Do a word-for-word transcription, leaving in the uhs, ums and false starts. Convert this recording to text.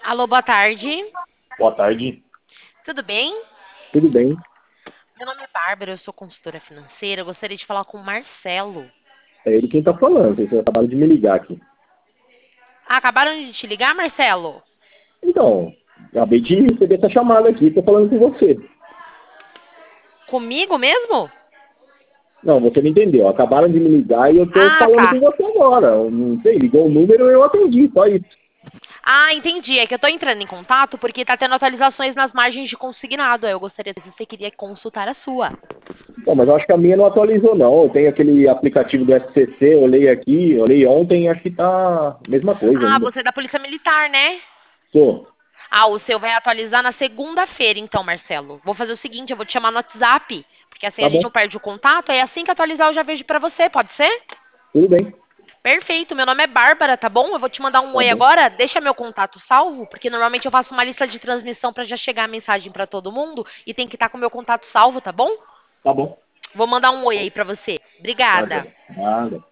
Alô, boa tarde. Boa tarde, Tudo bem? tudo bem? Meu nome é Bárbara, eu sou consultora financeira. Eu gostaria de falar com o Marcelo. É ele quem tá falando, vocês acabaram de me ligar aqui. Ah, acabaram de te ligar, Marcelo? Então, acabei de receber essa chamada aqui, tô falando com você. Comigo mesmo? Não, você não entendeu, acabaram de me ligar e eu tô Ah, falando com tá. você agora. Eu não sei, ligou o número e eu atendi, só isso. Ah, entendi. É que eu tô entrando em contato porque tá tendo atualizações nas margens de consignado. Eu gostaria de saber se você queria consultar a sua. Bom, mas eu acho que a minha não atualizou não, eu tenho aquele aplicativo do S C C, eu olhei aqui, eu olhei ontem, acho que tá a mesma coisa Ah, ainda. você é da Polícia Militar, né? Tô, Ah, o seu vai atualizar na segunda-feira, então, Marcelo. Vou fazer o seguinte, eu vou te chamar no WhatsApp, porque assim a tá gente bom, não perde o contato, aí assim que atualizar eu já vejo pra você, pode ser? tudo bem, Perfeito, meu nome é Bárbara, tá bom? Eu vou te mandar um tá oi bom, agora, deixa meu contato salvo, porque normalmente eu faço uma lista de transmissão pra já chegar a mensagem pra todo mundo e tem que estar com meu contato salvo, tá bom? tá bom, Vou mandar um oi aí pra você. tá, tá. Obrigada. Nada.